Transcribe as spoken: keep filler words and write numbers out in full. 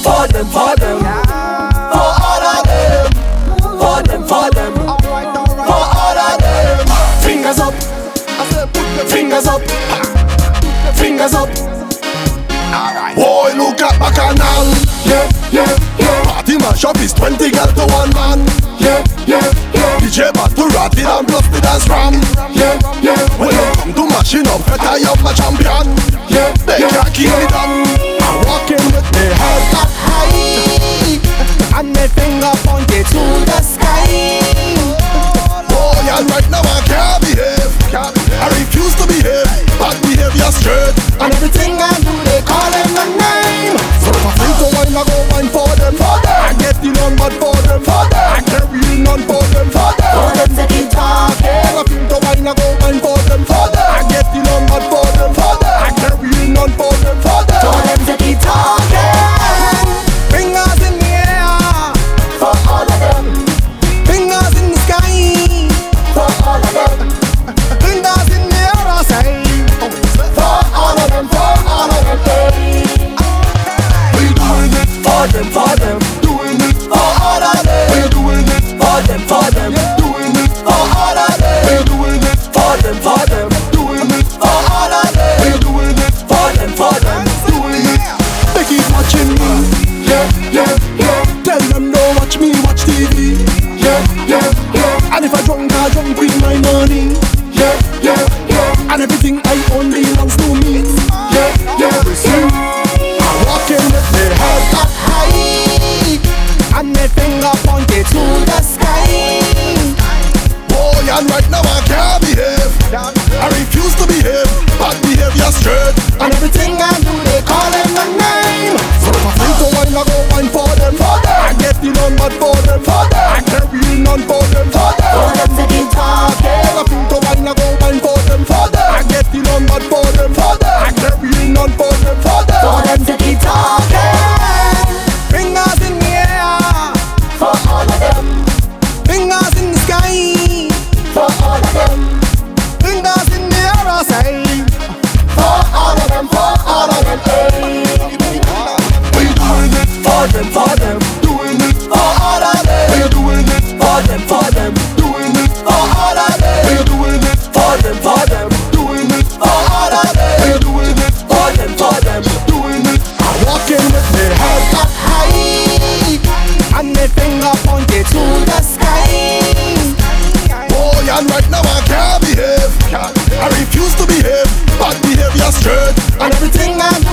For them, for them, for all of them. For them, for them, for all of them. Fingers up, fingers up, fingers up. Boy, look at Bacchanal. Yeah, yeah, yeah. Party mash up is twenty girls to one man. Yeah, yeah, yeah. D J back to rattle and plus the dance ram. Yeah, yeah. When you come to mashing up, better you have my champion. Yeah, they can't keep me down. I'm walking with me head up high and my finger pointed to the sky. Boy, and right now I can't behave. I refuse to behave. Bad behavior straight. And everything I do, they call him a name. So if I feel to wine, I go wine for them. I get the none but for them. I carry none for them. For them to keep talking. If I feel to wine, I go wine for them. I get the none but for them. I carry none for them. For them to keep talking. Fingers in the air for all of them. Fingers in the sky for all of them. Fingers in the air, I say. For all of them, for all of them, hey. We doing it for them, for them. Doing it for all of them. We doing it for them, for them. Doing it for all of them. We doing it for them, for them. Doing it for all of them. We doing it for them, for them. Doing it. They keep watching me. Yeah, yeah, yeah. Tell them don't watch me, watch T V. Yeah, yeah, yeah. And if I drunk, I drunk with my money. Yeah, yeah, yeah. And everything I own belongs to me. Yeah, yeah, yeah. I'm walking with my head up high and my finger pointed to the sky. Boy, and right now I can't behave. I refuse to behave. Bad behavior straight. And everything I do, they call him a name. So if I feel to wine, I go wine for them. I get the none but for them. I carry none for them. For them to keep talking. If I feel to wine, I go wine for them. I get the none but for them. I carry none for them. For them to keep talking. Fingers in the air for all of them. Fingers in the sky for all of them. Fingers in the air, I say. For all of them, for all of them, hey. We doing it for them, for them. Doing it for all of them. We doing it for them, for them. Doing it for all of them. We doing it for them, for them. Doing it for all of them. We doing it for them, for them. Doing it. I'm walking with my head up high and my finger pointed to the sky. Boy, and right now I can't behave. I refuse to behave. Bad behavior straight. And everything I